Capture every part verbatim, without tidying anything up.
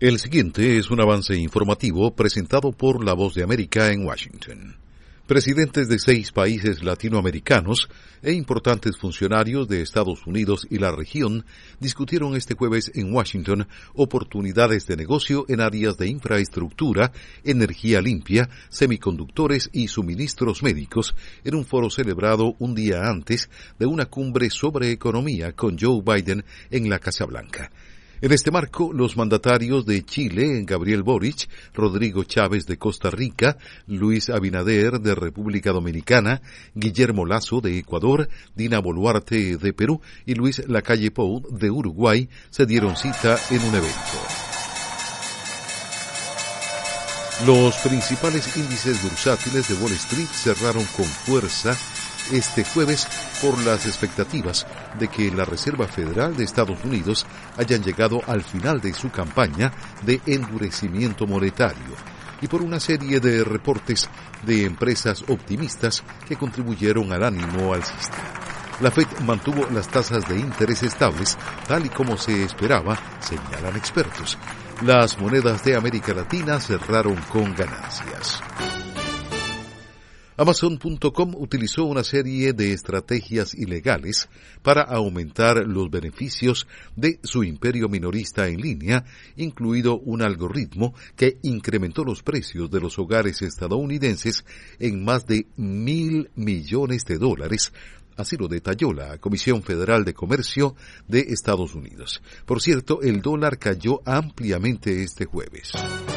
El siguiente es un avance informativo presentado por La Voz de América en Washington. Presidentes de seis países latinoamericanos e importantes funcionarios de Estados Unidos y la región discutieron este jueves en Washington oportunidades de negocio en áreas de infraestructura, energía limpia, semiconductores y suministros médicos en un foro celebrado un día antes de una cumbre sobre economía con Joe Biden en la Casa Blanca. En este marco, los mandatarios de Chile, Gabriel Boric, Rodrigo Chávez de Costa Rica, Luis Abinader de República Dominicana, Guillermo Lasso de Ecuador, Dina Boluarte de Perú y Luis Lacalle Pou de Uruguay se dieron cita en un evento. Los principales índices bursátiles de Wall Street cerraron con fuerza este jueves por las expectativas de que la Reserva Federal de Estados Unidos hayan llegado al final de su campaña de endurecimiento monetario y por una serie de reportes de empresas optimistas que contribuyeron al ánimo alcista. La Fed mantuvo las tasas de interés estables, tal y como se esperaba, señalan expertos. Las monedas de América Latina cerraron con ganancias. Amazon punto com utilizó una serie de estrategias ilegales para aumentar los beneficios de su imperio minorista en línea, incluido un algoritmo que incrementó los precios de los hogares estadounidenses en más de mil millones de dólares. Así lo detalló la Comisión Federal de Comercio de Estados Unidos. Por cierto, el dólar cayó ampliamente este jueves.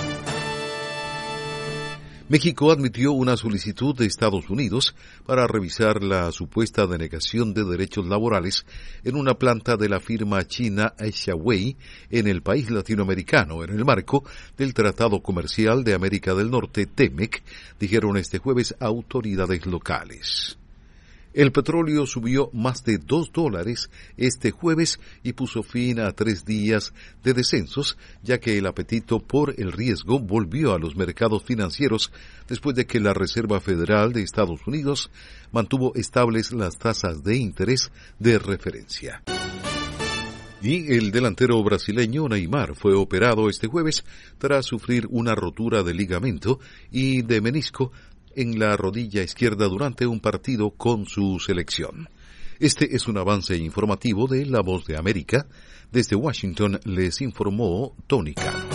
México admitió una solicitud de Estados Unidos para revisar la supuesta denegación de derechos laborales en una planta de la firma china Huawei en el país latinoamericano en el marco del Tratado Comercial de América del Norte, TEMEC, dijeron este jueves autoridades locales. El petróleo subió más de dos dólares este jueves y puso fin a tres días de descensos, ya que el apetito por el riesgo volvió a los mercados financieros después de que la Reserva Federal de Estados Unidos mantuvo estables las tasas de interés de referencia. Y el delantero brasileño Neymar fue operado este jueves tras sufrir una rotura de ligamento y de menisco en la rodilla izquierda durante un partido con su selección. Este es un avance informativo de La Voz de América. Desde Washington les informó Tony Cano.